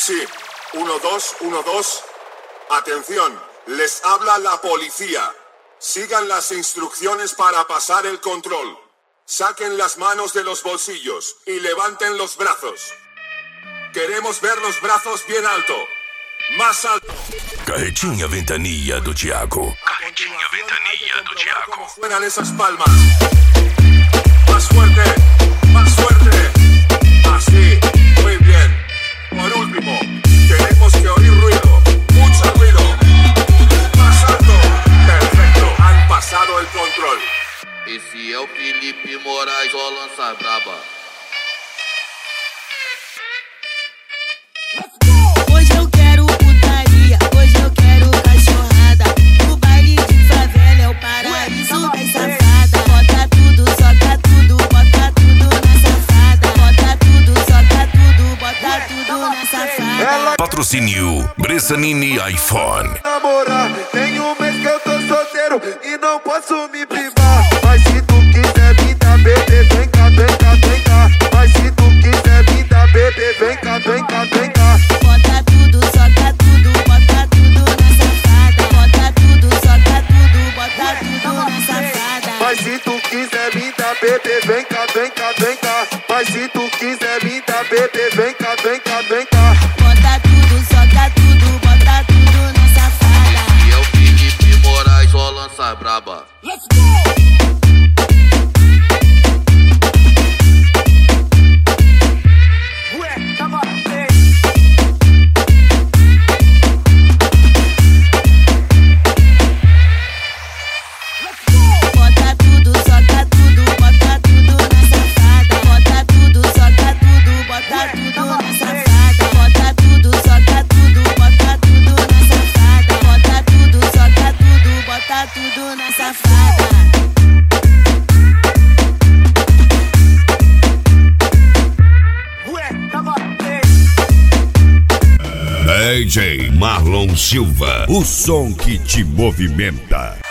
Sí, 1212. Atención, les habla la policía. Sigan las instrucciones para pasar el control. Saquen las manos de los bolsillos y levanten los brazos. Queremos ver los brazos bien alto. Más alto. Carretinha Ventania do Thiago. Carretinha Ventania do Thiago. ¿Cómo suenan esas palmas? Más fuerte, más fuerte. Así, muy bien. Por último, tenemos que oír ruido. Mucho ruido. Más alto. Perfecto, han pasado el control. Esse é o Felipe Moraes, só lança braba. Hoje eu quero putaria, hoje eu quero cachorrada. O baile de favela é o paraíso das safadas. Bota tudo, soca tudo, bota tudo na safada. Bota tudo, soca tudo, bota tudo na safada. Patrocínio Bressanini iPhone. Namorar, tem um mês que eu tô solteiro e não posso me privar. Mas se tu quiser me dar bebê, vem cá, vem cá, vem cá. Mas se tu quiser me dar bebê, vem cá, vem cá, vem cá. Bota tudo, soca tudo, bota tudo na safada. Bota tudo, soca tudo, bota tudo na safada. Mas se tu quiser me dar bebê, vem cá, vem cá, vem cá. Mas se tu quiser me dar bebê, vem cá, vem cá, vem cá. Bota tudo, soca tudo, bota tudo na safada. E é o Felipe Moraes, só lança braba. Let's go! Bota tudo, soca tudo, bota tudo na safada. Bota tudo, soca tudo, bota tudo na safada. Bota tudo, soca tudo, bota tudo na safada. Bota tudo, soca tudo, bota tudo na safada. DJ Marlon Silva, o som que te movimenta.